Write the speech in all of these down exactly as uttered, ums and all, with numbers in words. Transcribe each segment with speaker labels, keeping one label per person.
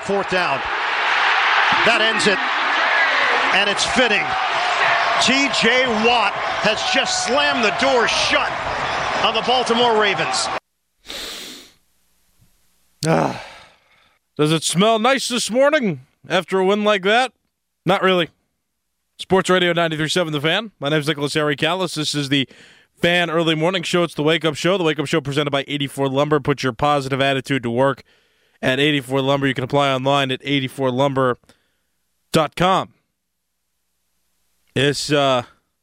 Speaker 1: fourth down. That ends it, and it's fitting. T J Watt has just slammed the door shut on the Baltimore Ravens.
Speaker 2: Ah. Does it smell nice this morning after a win like that? Not really. Sports Radio ninety-three point seven The Fan. My name is Nicholas Harry Callis. This is the Fan Early Morning Show. It's the Wake Up Show. The Wake Up Show presented by eighty-four Lumber. Put your positive attitude to work at eighty-four Lumber. You can apply online at eighty-four lumber dot com. It's, uh,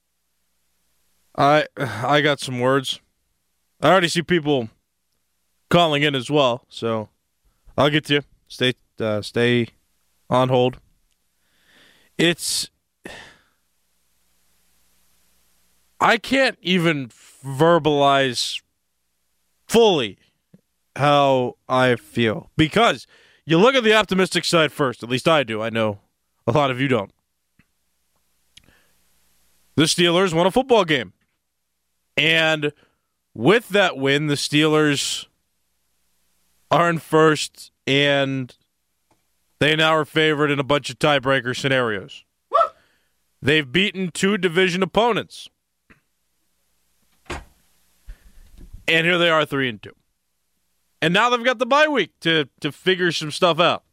Speaker 2: I, I got some words. I already see people calling in as well, so I'll get to you. Stay, uh, stay on hold. It's, I can't even verbalize fully how I feel, because you look at the optimistic side first. At least I do. I know a lot of you don't. The Steelers won a football game. And with that win, the Steelers are in first, and they now are favored in a bunch of tiebreaker scenarios. They've beaten two division opponents. And here they are, three and two. And now they've got the bye week to, to figure some stuff out.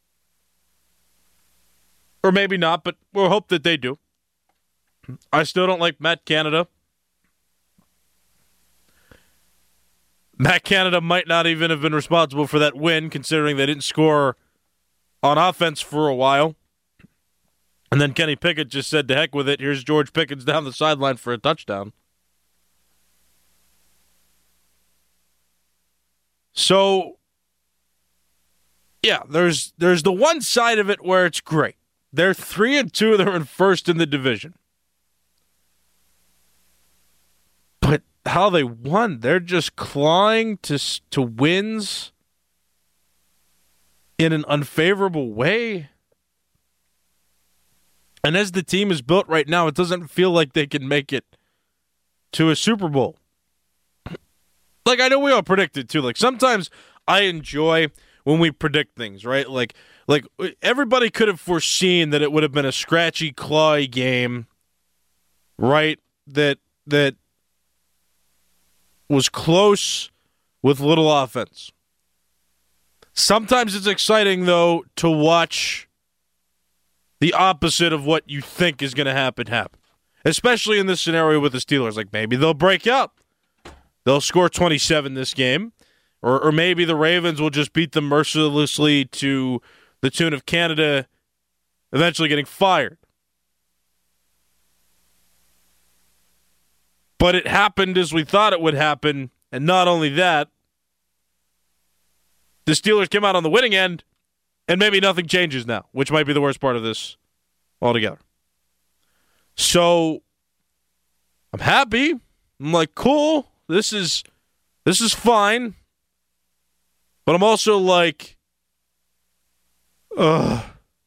Speaker 2: Or maybe not, but we'll hope that they do. I still don't like Matt Canada. Matt Canada might not even have been responsible for that win, considering they didn't score on offense for a while. And then Kenny Pickett just said, to heck with it. Here's George Pickens down the sideline for a touchdown. So, yeah, there's there's the one side of it where it's great. They're three and two. They're in first in the division. But how they won, they're just clawing to to wins in an unfavorable way. And as the team is built right now, it doesn't feel like they can make it to a Super Bowl. Like, I know we all predicted, too. Like, sometimes I enjoy when we predict things, right? Like, like everybody could have foreseen that it would have been a scratchy, clawy game, right? That that was close with little offense. Sometimes it's exciting, though, to watch the opposite of what you think is going to happen happen. Especially in this scenario with the Steelers. Like, maybe they'll break out. They'll score twenty-seven this game. Or, or maybe the Ravens will just beat them mercilessly to the tune of Canada eventually getting fired. But it happened as we thought it would happen. And not only that, the Steelers came out on the winning end, and maybe nothing changes now, which might be the worst part of this altogether. So, I'm happy. I'm like, cool. This is this is fine. But I'm also like, ugh.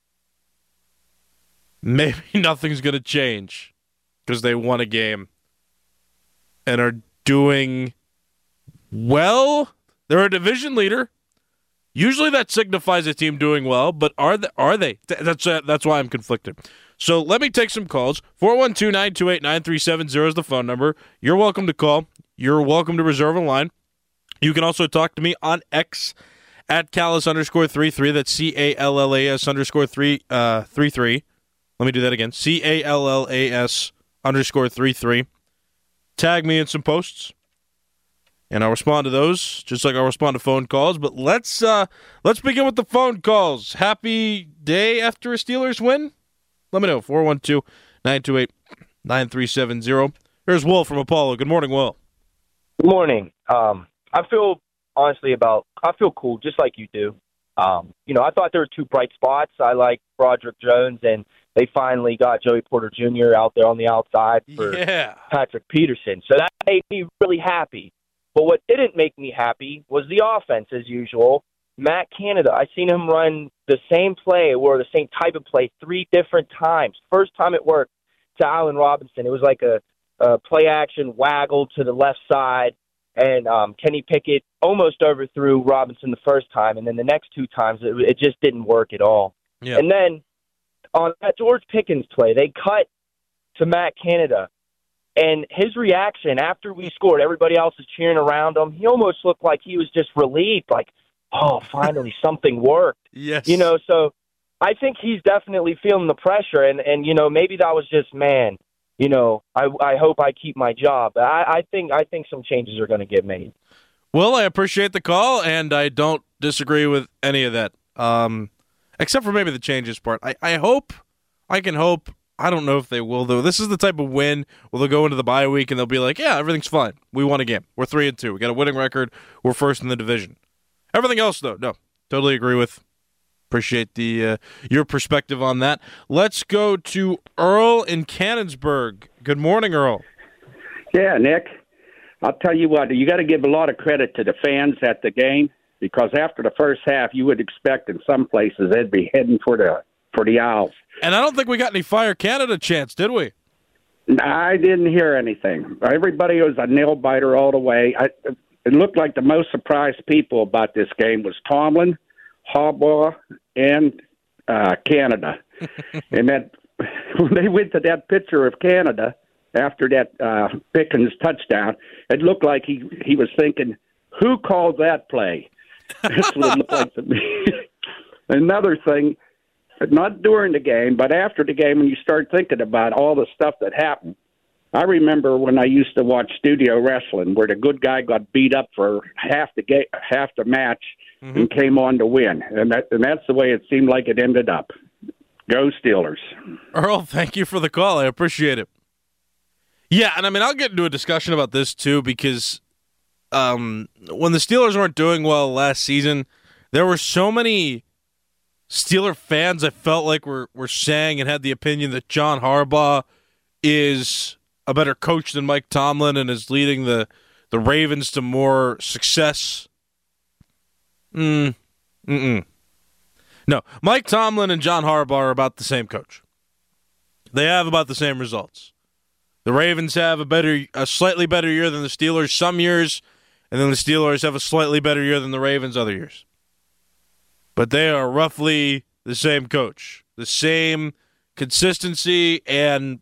Speaker 2: Maybe nothing's going to change because they won a game and are doing well. They're a division leader. Usually that signifies a team doing well, but are they? Are they? That's uh, that's why I'm conflicted. So let me take some calls. four one two, nine two eight, nine three seven zero is the phone number. You're welcome to call. You're welcome to reserve a line. You can also talk to me on X at Callis underscore three three. That's C A L L A S underscore three uh three three. Let me do that again. C A L L A S underscore three three. Tag me in some posts, and I'll respond to those, just like I'll respond to phone calls. But let's uh, let's begin with the phone calls. Happy day after a Steelers win? Let me know. four one two, nine two eight, nine three seven zero. Here's Will from Apollo. Good morning, Will.
Speaker 3: Good morning. Um, I feel, honestly, about I feel cool, just like you do. Um, you know, I thought there were two bright spots. I like Broderick Jones, and they finally got Joey Porter Junior out there on the outside for
Speaker 2: yeah.
Speaker 3: Patrick Peterson. So that made me really happy. But what didn't make me happy was the offense, as usual. Matt Canada, I seen him run the same play or the same type of play three different times. First time it worked to Allen Robinson, it was like a, a play-action waggle to the left side, and um, Kenny Pickett almost overthrew Robinson the first time, and then the next two times it, it just didn't work at all.
Speaker 2: Yeah.
Speaker 3: And then on that George Pickens play, they cut to Matt Canada, and his reaction after we scored, everybody else is cheering around him. He almost looked like he was just relieved, like, oh, finally something worked.
Speaker 2: Yes.
Speaker 3: You know, so I think he's definitely feeling the pressure, and, and you know, maybe that was just, man, you know, I, I hope I keep my job. I, I think I think some changes are going to get made.
Speaker 2: Well, I appreciate the call, and I don't disagree with any of that, um, except for maybe the changes part. I, I hope, I can hope, I don't know if they will, though. This is the type of win where they'll go into the bye week and they'll be like, yeah, everything's fine. We won a game. We're three and two. We got a winning record. We're first in the division. Everything else, though, no. Totally agree with. Appreciate the uh, your perspective on that. Let's go to Earl in Cannonsburg. Good morning, Earl.
Speaker 4: Yeah, Nick. I'll tell you what, you got to give a lot of credit to the fans at the game, because after the first half, you would expect in some places they'd be heading for the for the Owls.
Speaker 2: And I don't think we got any Fire Canada chants, did we?
Speaker 4: I didn't hear anything. Everybody was a nail-biter all the way. I, it looked like the most surprised people about this game was Tomlin, Harbaugh, and uh, Canada. And that when they went to that picture of Canada after that uh, Pickens touchdown, it looked like he, he was thinking, who called that play? That's what it looked like to me. Another thing, not during the game, but after the game, when you start thinking about all the stuff that happened, I remember when I used to watch studio wrestling, where the good guy got beat up for half the game, half the match, mm-hmm. and came on to win, and that and that's the way it seemed like it ended up. Go Steelers!
Speaker 2: Earl, thank you for the call. I appreciate it. Yeah, and I mean, I'll get into a discussion about this too, because um, when the Steelers weren't doing well last season, there were so many Steeler fans I felt like were, were saying and had the opinion that John Harbaugh is a better coach than Mike Tomlin and is leading the, the Ravens to more success. Mm, mm-mm. No, Mike Tomlin and John Harbaugh are about the same coach. They have about the same results. The Ravens have a better, a slightly better year than the Steelers some years, and then the Steelers have a slightly better year than the Ravens other years. But they are roughly the same coach, the same consistency, and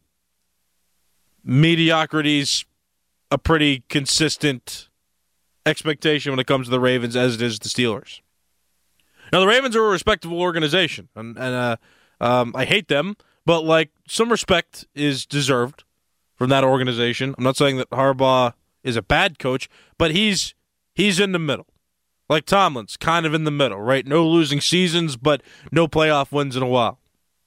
Speaker 2: mediocrity's a pretty consistent expectation when it comes to the Ravens as it is the Steelers. Now, the Ravens are a respectable organization, and, and uh, um, I hate them, but like some respect is deserved from that organization. I'm not saying that Harbaugh is a bad coach, but he's he's in the middle. Like Tomlin's kind of in the middle, right? No losing seasons, but no playoff wins in a while.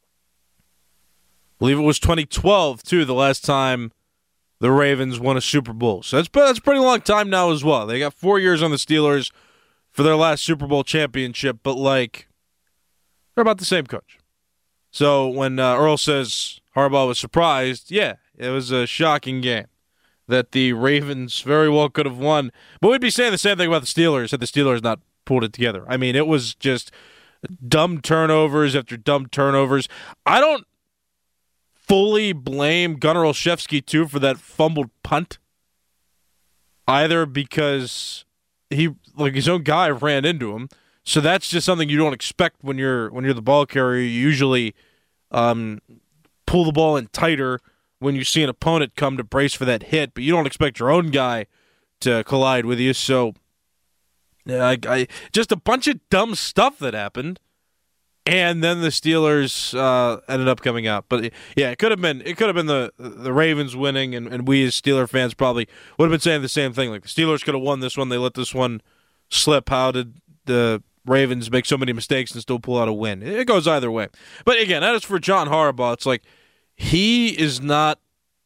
Speaker 2: I believe it was twenty twelve, too, the last time the Ravens won a Super Bowl. So that's, that's a pretty long time now as well. They got four years on the Steelers for their last Super Bowl championship, but, like, they're about the same coach. So when uh, Earl says Harbaugh was surprised, yeah, it was a shocking game that the Ravens very well could have won. But we'd be saying the same thing about the Steelers had the Steelers not pulled it together. I mean, it was just dumb turnovers after dumb turnovers. I don't fully blame Gunnar Olszewski, too, for that fumbled punt either, because he, like, his own guy ran into him. So that's just something you don't expect when you're when you're the ball carrier. You usually um, pull the ball in tighter when you see an opponent come to brace for that hit, but you don't expect your own guy to collide with you. So, yeah, I, I, just a bunch of dumb stuff that happened, and then the Steelers uh, ended up coming out. But yeah, it could have been it could have been the the Ravens winning, and, and we as Steeler fans probably would have been saying the same thing. Like, the Steelers could have won this one, they let this one slip. How did the Ravens make so many mistakes and still pull out a win? It goes either way. But again, that is for John Harbaugh. It's like, He is not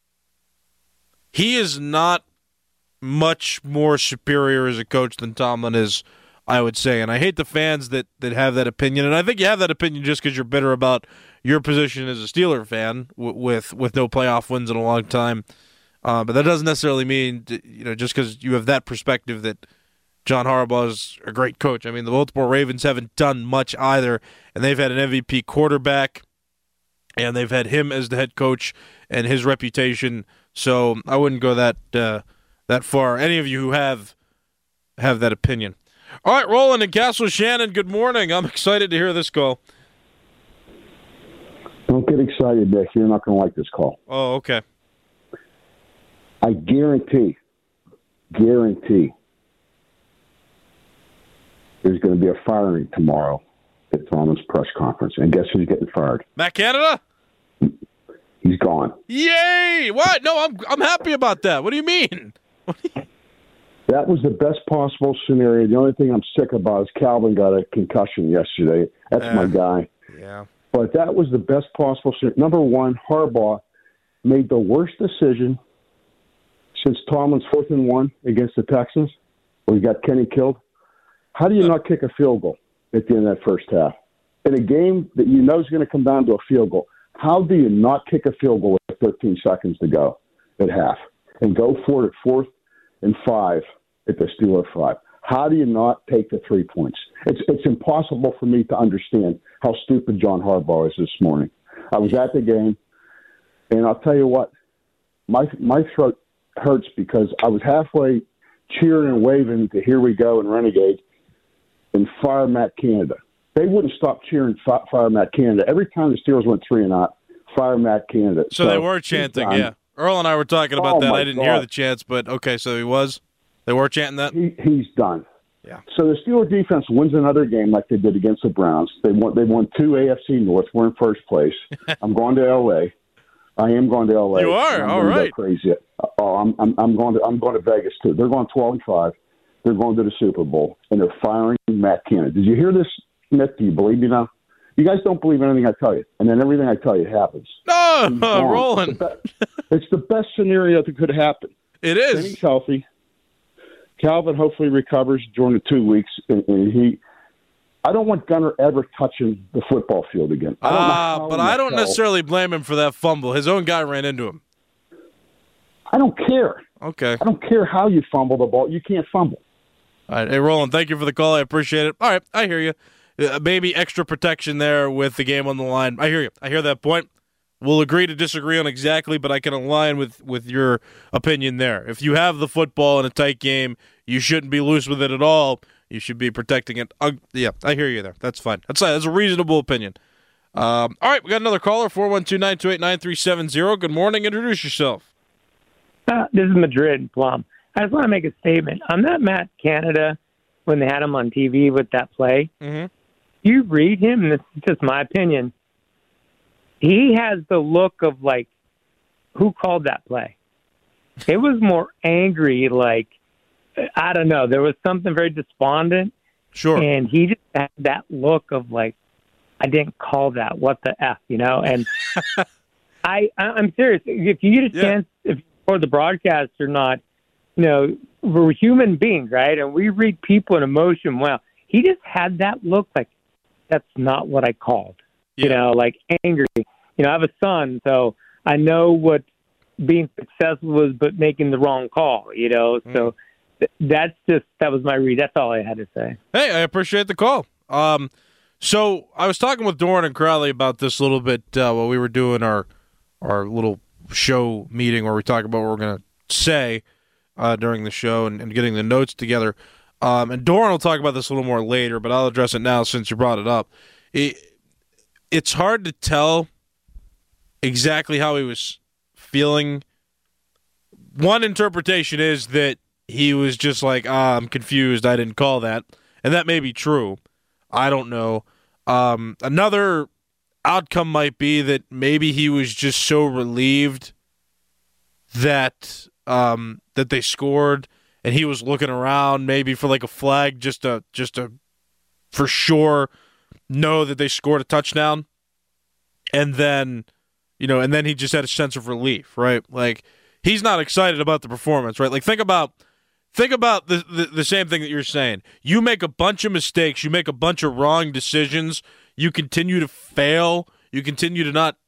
Speaker 2: he is not much more superior as a coach than Tomlin is, I would say. And I hate the fans that, that have that opinion. And I think you have that opinion just because you're bitter about your position as a Steeler fan w- with with no playoff wins in a long time. Uh, but that doesn't necessarily mean, you know, just because you have that perspective that John Harbaugh is a great coach. I mean, the Baltimore Ravens haven't done much either, and they've had an M V P quarterback, and they've had him as the head coach and his reputation. So I wouldn't go that uh, that far. Any of you who have have that opinion. All right, Roland and Castle Shannon, good morning. I'm excited to hear this call.
Speaker 5: Don't get excited, Nick. You're not going to like this call.
Speaker 2: Oh, okay.
Speaker 5: I guarantee, guarantee there's going to be a firing tomorrow at Tomlin's press conference. And guess who's getting fired?
Speaker 2: Matt Canada?
Speaker 5: He's gone.
Speaker 2: Yay! What? No, I'm I'm happy about that. What do you mean?
Speaker 5: That was the best possible scenario. The only thing I'm sick about is Calvin got a concussion yesterday. That's uh, my guy.
Speaker 2: Yeah.
Speaker 5: But that was the best possible scenario. Number one, Harbaugh made the worst decision since Tomlin's fourth and one against the Texans, where he got Kenny killed. How do you not kick a field goal at the end of that first half? In a game that you know is going to come down to a field goal, how do you not kick a field goal with thirteen seconds to go at half and go for it at fourth and five at the Steeler five? How do you not take the three points? It's it's impossible for me to understand how stupid John Harbaugh is this morning. I was at the game, and I'll tell you what, my my throat hurts because I was halfway cheering and waving to "Here we go" and Renegade and fire Matt Canada. They wouldn't stop cheering fire Matt Canada. Every time the Steelers went three and out, fire Matt Canada.
Speaker 2: So, so they were chanting, yeah. Earl and I were talking about oh that. I didn't God. hear the chants, but okay, so he was. They were chanting that?
Speaker 5: He, he's done.
Speaker 2: Yeah.
Speaker 5: So the Steelers defense wins another game like they did against the Browns. They won, they won two A F C North. We're in first place. I'm going to L A. I am going to L A.
Speaker 2: You are? All right.
Speaker 5: Crazy. Oh, I'm, I'm, I'm, going to, I'm going to Vegas, too. They're going twelve and five. They're going to the Super Bowl, and they're firing Matt Canada. Did you hear this, Nick? Do you believe me now? You guys don't believe anything I tell you, and then everything I tell you happens.
Speaker 2: No, uh, Roland.
Speaker 5: It's the, best, it's the best scenario that could happen.
Speaker 2: It is.
Speaker 5: And he's healthy. Calvin hopefully recovers during the two weeks, and, and he. I don't want Gunnar ever touching the football field again.
Speaker 2: Ah, uh, but I don't hell. necessarily blame him for that fumble. His own guy ran into him.
Speaker 5: I don't care.
Speaker 2: Okay.
Speaker 5: I don't care how you fumble the ball. You can't fumble.
Speaker 2: All right. Hey, Roland, thank you for the call. I appreciate it. All right, I hear you. Uh, maybe extra protection there with the game on the line. I hear you. I hear that point. We'll agree to disagree on exactly, but I can align with, with your opinion there. If you have the football in a tight game, you shouldn't be loose with it at all. You should be protecting it. Uh, yeah, I hear you there. That's fine. That's, that's a reasonable opinion. Um, all right, we got another caller, four one two, nine two eight, nine three seven zero. Good morning. Introduce yourself.
Speaker 6: Uh, this is Madrid, Plum. I just want to make a statement. On that Matt Canada, when they had him on T V with that play,
Speaker 2: mm-hmm.
Speaker 6: you read him, and this is just my opinion, he has the look of, like, who called that play? It was more angry, like, I don't know. There was something very despondent.
Speaker 2: Sure.
Speaker 6: And he just had that look of, like, I didn't call that. What the F, you know? And I, I'm serious. If you get a
Speaker 2: yeah.
Speaker 6: chance, if for the broadcast or not, you know, we're human beings, right? And we read people in emotion well. He just had that look like, that's not what I called.
Speaker 2: Yeah.
Speaker 6: You know, like angry. You know, I have a son, so I know what being successful is, but making the wrong call, you know? Mm. So th- that's just, that was my read. That's all I had to say.
Speaker 2: Hey, I appreciate the call. Um, so I was talking with Doran and Crowley about this a little bit uh, while we were doing our our little show meeting where we talk about what we're going to say uh, during the show and, and getting the notes together. Um, and Doran will talk about this a little more later, but I'll address it now since you brought it up. It, it's hard to tell exactly how he was feeling. One interpretation is that he was just like, ah, I'm confused, I didn't call that. And that may be true. I don't know. Um, another outcome might be that maybe he was just so relieved that um, that they scored, and he was looking around maybe for like a flag just to just to for sure know that they scored a touchdown, and then you know, and then he just had a sense of relief, right? Like he's not excited about the performance, right? Like think about. Think about the, the the same thing that you're saying. You make a bunch of mistakes. You make a bunch of wrong decisions. You continue to fail. You continue to not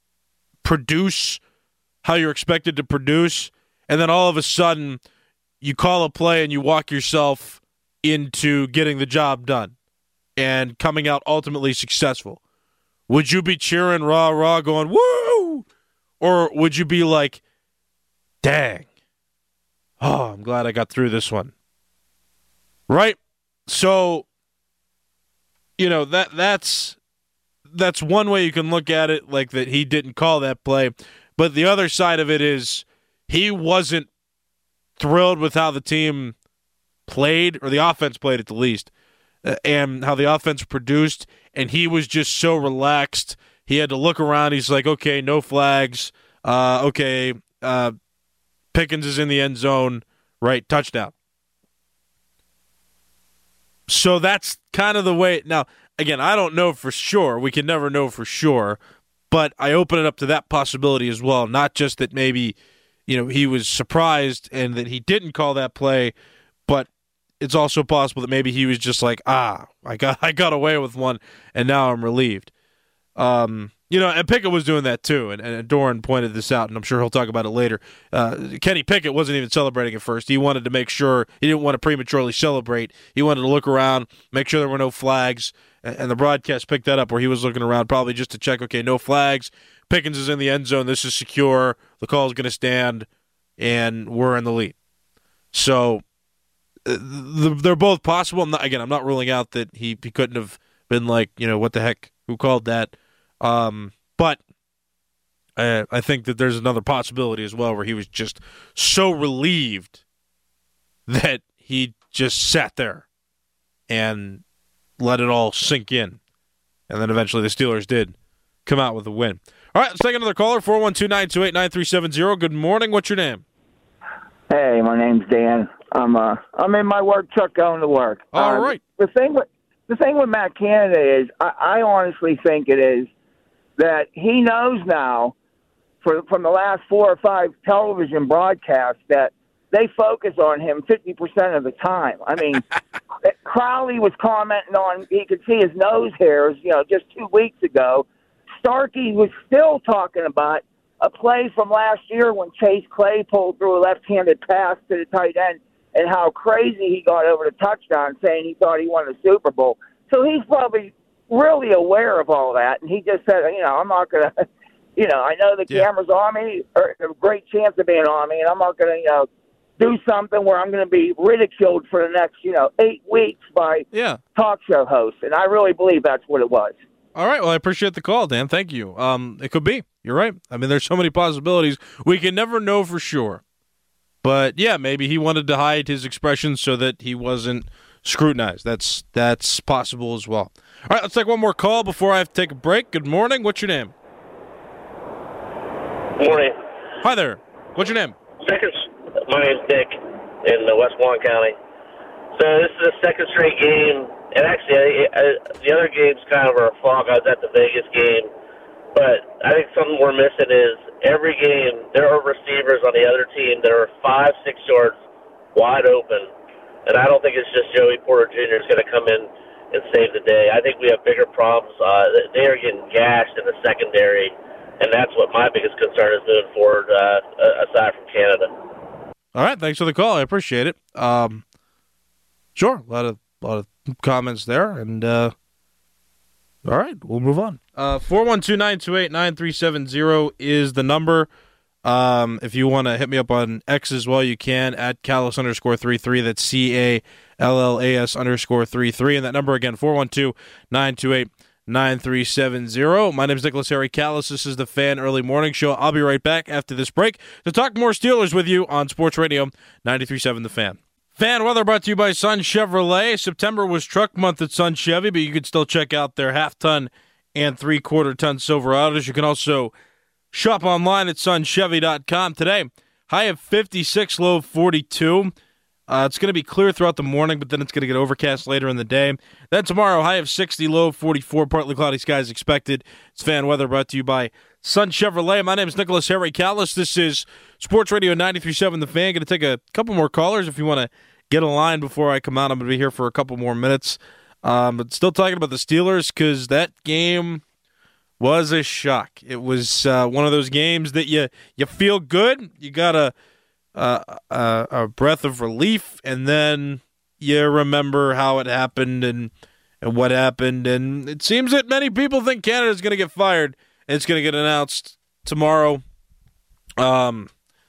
Speaker 2: produce how you're expected to produce. And then all of a sudden, you call a play and you walk yourself into getting the job done and coming out ultimately successful. Would you be cheering rah, rah, going, woo? Or would you be like, dang. Oh, I'm glad I got through this one. Right? So, you know, that that's that's one way you can look at it, like that he didn't call that play. But the other side of it is he wasn't thrilled with how the team played, or the offense played at the least, uh, and how the offense produced, and he was just so relaxed. He had to look around. He's like, okay, no flags. Uh, okay, uh, Pickens is in the end zone, right? Touchdown. So that's kind of the way. Now, again, I don't know for sure. We can never know for sure. But I open it up to that possibility as well. Not just that maybe, you know, he was surprised and that he didn't call that play, but it's also possible that maybe he was just like, ah, I got I got away with one, and now I'm relieved. Um, you know, and Pickett was doing that too, and, and Doran pointed this out, and I'm sure he'll talk about it later. Uh, Kenny Pickett wasn't even celebrating at first. He wanted to make sure, he didn't want to prematurely celebrate. He wanted to look around, make sure there were no flags, and, and the broadcast picked that up where he was looking around probably just to check, okay, no flags, Pickens is in the end zone, this is secure, the call is going to stand, and we're in the lead. So uh, the, they're both possible. I'm not, again, I'm not ruling out that he, he couldn't have been like, you know, what the heck, who called that? Um, but uh, I think that there's another possibility as well where he was just so relieved that he just sat there and let it all sink in. And then eventually the Steelers did come out with a win. All right, let's take another caller, four one two, nine two eight, nine three seven zero. Good morning. What's your name?
Speaker 7: Hey, my name's Dan. I'm uh, I'm in my work truck going to work.
Speaker 2: All
Speaker 7: um,
Speaker 2: right.
Speaker 7: The thing with the thing with Matt Canada is, I, I honestly think it is that he knows now, for, from the last four or five television broadcasts, that they focus on him fifty percent of the time. I mean, Crowley was commenting on, he could see his nose hairs, you know, just two weeks ago. Starkey was still talking about a play from last year when Chase Clay pulled through a left-handed pass to the tight end and how crazy he got over the touchdown, saying he thought he won the Super Bowl. So he's probably really aware of all that, and he just said, you know, I'm not going to, you know, I know the
Speaker 2: Yeah.
Speaker 7: camera's on me, or a great chance of being on me, and I'm not going to, you know, do something where I'm going to be ridiculed for the next, you know, eight weeks by
Speaker 2: Yeah.
Speaker 7: talk show hosts. And I really believe that's what it was.
Speaker 2: All right. Well, I appreciate the call, Dan. Thank you. Um, it could be. You're right. I mean, there's so many possibilities. We can never know for sure. But, yeah, maybe he wanted to hide his expressions so that he wasn't scrutinized. That's that's possible as well. All right, let's take one more call before I have to take a break. Good morning. What's your name?
Speaker 8: Morning.
Speaker 2: Hi there. What's your name?
Speaker 8: Second, my name's Dick in uh, Westmoreland County. So this is the second straight game, and actually I, I, the other games kind of are a fog. I was at the Vegas game, but I think something we're missing is every game there are receivers on the other team that are five, six yards wide open, and I don't think it's just Joey Porter Junior is going to come in and save the day. I think we have bigger problems. Uh, they are getting gashed in the secondary, and that's what my biggest concern is moving forward, uh, aside from Canada.
Speaker 2: All right, thanks for the call. I appreciate it. Um, sure, a lot of a lot of comments there, and uh, all right, we'll move on. Uh, four one two, nine two eight, nine three seven zero is the number. Um, if you want to hit me up on X as well, you can, at Callis underscore three three. That's C A L L A S underscore three three. And that number again, four one two, nine two eight, nine three seven zero. My name is Nicholas Harry Callis. This is the Fan Early Morning Show. I'll be right back after this break to talk more Steelers with you on Sports Radio ninety-three point seven The Fan. Fan weather brought to you by Sun Chevrolet. September was truck month at Sun Chevy, but you can still check out their half-ton and three-quarter ton Silverados. You can also shop online at sun chevy dot com. Today, high of fifty-six, low of forty-two. Uh, it's going to be clear throughout the morning, but then it's going to get overcast later in the day. Then tomorrow, high of sixty, low of forty-four, partly cloudy skies expected. It's fan weather brought to you by Sun Chevrolet. My name is Nicholas Harry Callis. This is Sports Radio ninety-three point seven The Fan. Going to take a couple more callers if you want to get a line before I come out. I'm going to be here for a couple more minutes. Um, but still talking about the Steelers because that game was a shock. It was uh, one of those games that you you feel good. You got a, a, a, a breath of relief, and then you remember how it happened and, and what happened. And it seems that many people think Canada's going to get fired, and it's going to get announced tomorrow. Um,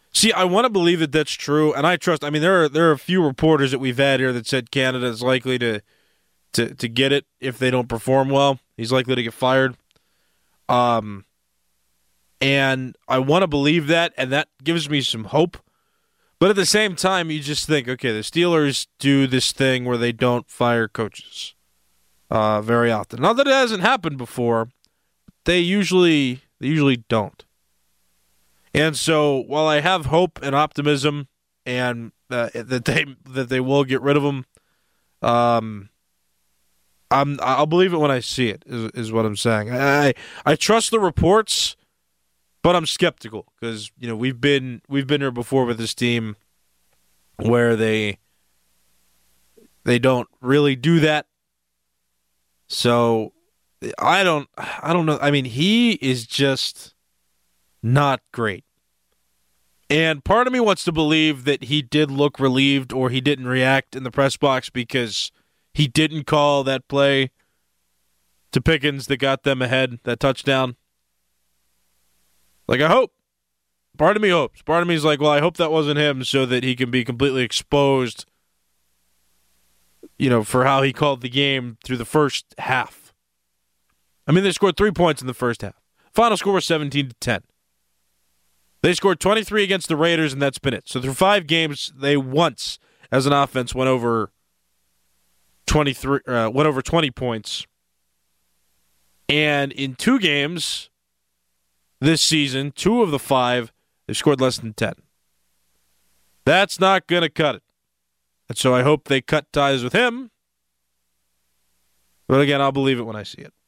Speaker 2: See, I want to believe that that's true, and I trust. I mean, there are there are a few reporters that we've had here that said Canada is likely to to to get it if they don't perform well. He's likely to get fired. Um, and I want to believe that, and that gives me some hope. But at the same time, you just think, okay, the Steelers do this thing where they don't fire coaches uh, very often. Not that it hasn't happened before, they usually they usually don't. And so, while I have hope and optimism, and uh, that they that they will get rid of him, um, I'm I'll believe it when I see it. Is is what I'm saying. I I trust the reports, but I'm skeptical because you know we've been we've been here before with this team, where they they don't really do that. So I don't I don't know. I mean, he is just not great. And part of me wants to believe that he did look relieved or he didn't react in the press box because he didn't call that play to Pickens that got them ahead, that touchdown. Like, I hope. Part of me hopes. Part of me is like, well, I hope that wasn't him so that he can be completely exposed, you know, for how he called the game through the first half. I mean, they scored three points in the first half. Final score was seventeen to ten. They scored twenty-three against the Raiders, and that's been it. So through five games, they once, as an offense, went over twenty-three, uh, went over twenty points. And in two games this season, two of the five, they've scored less than ten. That's not going to cut it. And so I hope they cut ties with him. But again, I'll believe it when I see it.